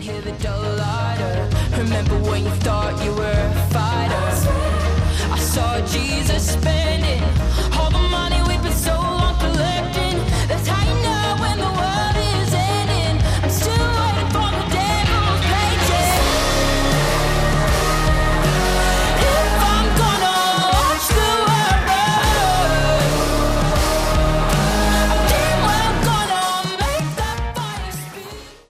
hear the dull order. Remember when you thought you